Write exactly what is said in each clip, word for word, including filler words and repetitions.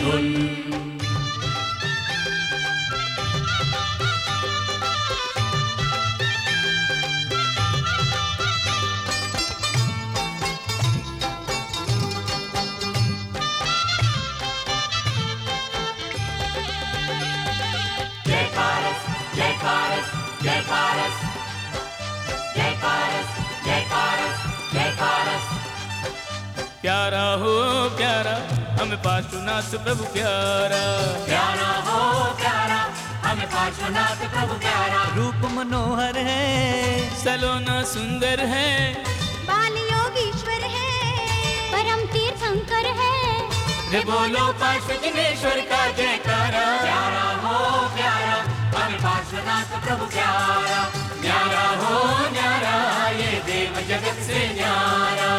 धुन। जय पारस जय पारस जय पारस जय पारस जय पारस जय पारस। प्यारा हो प्यारा हमें पार्श्वनाथ प्रभु प्यारा, प्यारा हो प्यारा हमें पार्श्वनाथ प्रभु प्यारा। रूप मनोहर है, सलोना सुंदर है, बाल योगीश्वर है, परम तीर्थंकर है। रे बोलो पार्श्वनाथेश्वर का जयकारा। प्यारा हो प्यारा हमें पार्श्वनाथ प्रभु प्यारा। न्यारा हो न्यारा ये देव जगत से न्यारा।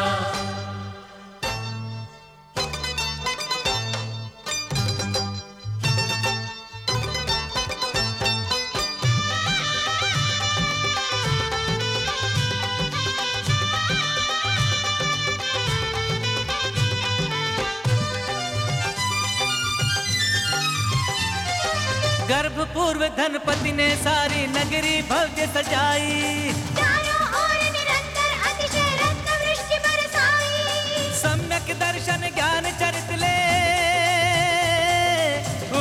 गर्भ पूर्व धनपति ने सारी नगरी भव्य सजाई। चारों ओर निरंतर अतिशय रत्न वृष्टि बरसाई। सम्यक दर्शन ज्ञान चरित ले, ओ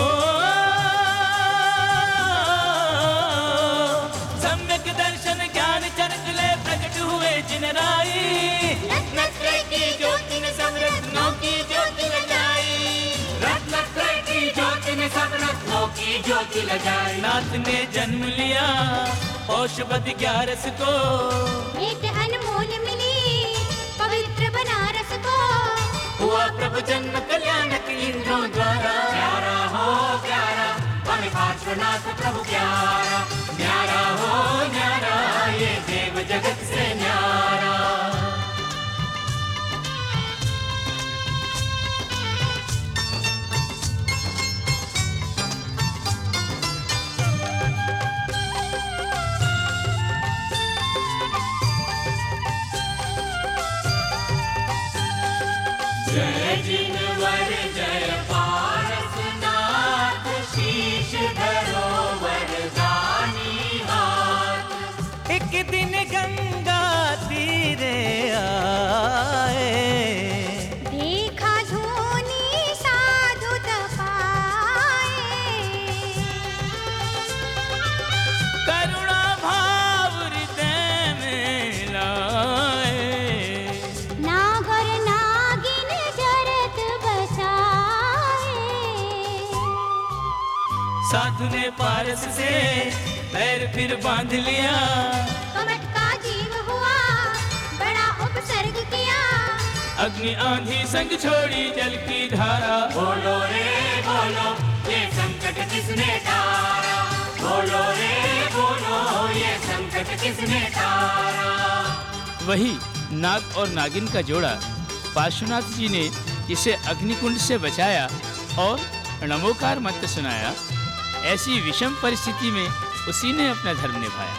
सम्यक दर्शन ज्ञान चरित ले प्रकट हुए जिन राई। रत्नत्रय की ज्योति ने सब रत्नों की ज्योति लगाई। रत्नत्रय की ज्योति ने सब रत्नों की ज्योति लगाई। नाथ ने जन्म लिया पौषवती ग्यारस को, भेंट अनमोल मिली पवित्र बनारस को। हुआ प्रभु जन्म कल्याणक इंद्रों द्वारा। प्यारा हो प्यारा हमें पार्श्वनाथ प्रभु प्यारा। न्यारा हो न्यारा ये देव जगत से न्यारा। जय जिनवर जय पारसनाथ शीश धरो वरदानी हाथ। एक दिन गंगा तीरे आए, देखा धोनी साधु तपाए। करुणा भाव हृदय में लाए। नागर नागिन जरत बचाए। साधु ने पारस से पैर फिर बांध लिया। कमट का जीव हुआ बड़ा उपसर्ग किया। अग्नि आंधी संग छोड़ी जल की धारा। बोलो रे बोलो ये संकट किसने टारा। बोलो रे बोलो ये संकट किसने टारा। वही नाग और नागिन का जोड़ा पार्श्वनाथ जी ने इसे अग्निकुंड से बचाया और नमोकार मंत्र सुनाया। ऐसी विषम परिस्थिति में उसी ने अपना धर्म निभाया।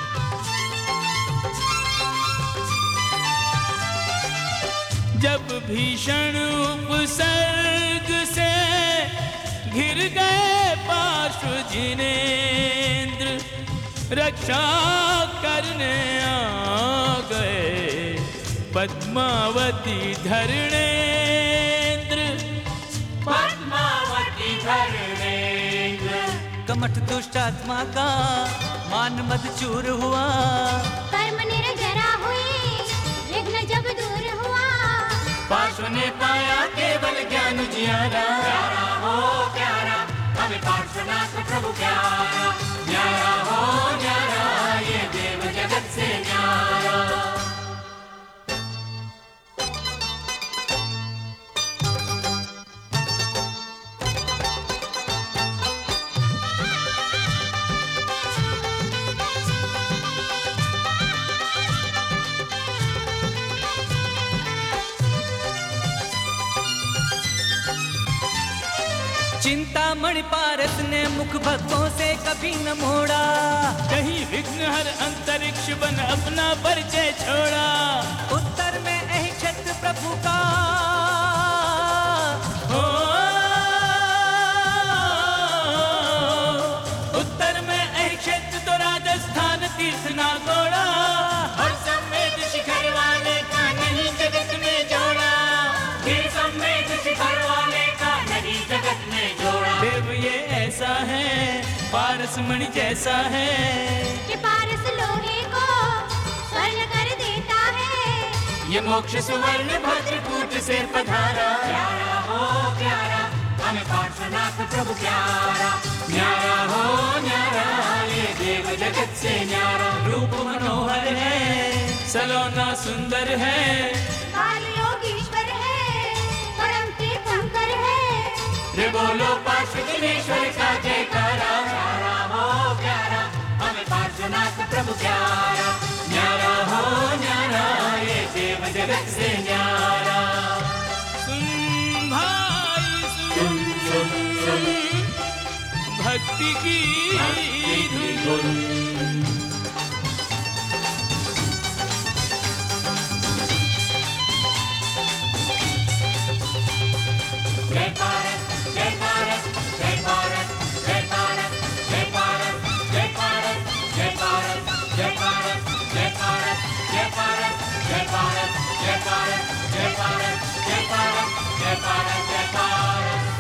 जब भीषण उपसर्ग से घिर गए पार्श्व जिनेंद्र, रक्षा करने आ गए पद्मावती धरणेंद्र। पद्मावती धरणेंद्र। कमठ दुष्ट आत्मा का मान मद चूर हुआ। कर्म निर्जरा हुई विघ्न जब दूर हुआ। पार्श्व ने पाया केवल ज्ञान जियारा। प्यारा हो प्यारा हमें पार्श्वनाथ प्रभु प्यारा। न्यारा हो न्यारा ये देव जगत से न्यारा। चिंतामणि पारस ने मुख भक्तों से कभी न मोड़ा। कहीं विघ्न हर अंतरिक्ष बन अपना परिचय छोड़ा। उत्तर में अहि क्षेत्र प्रभु का हो कैसा है, पारस मणि जैसा है। ये पारस लोहे को स्वर्ण कर देता है। ये मोक्ष सुवर्ण भद्रकूट से पधारा, प्यारा हो प्यारा हमें पार्श्वनाथ प्रभु प्यारा। न्यारा हो न्यारा ये देव जगत से न्यारा। रूप मनोहर है, सलोना सुंदर है। बाल योगीश्वर है, परम तीर्थंकर है। रे बोलो पार्श्व दिनेश्वर का जयकारा। प्यारा हो प्यारा हमें पार्श्वनाथ प्रभु प्यारा। न्यारा हो न्यारा ये देव जगत से न्यारा। सुन भाई सुन, सुन सुन भक्ति की धुन। जय भारत जय भारत जय भारत जय भारत जय भारत जय भारत जय भारत जय भारत जय भारत जय भारत जय भारत जय भारत जय भारत जय भारत जय भारत जय भारत।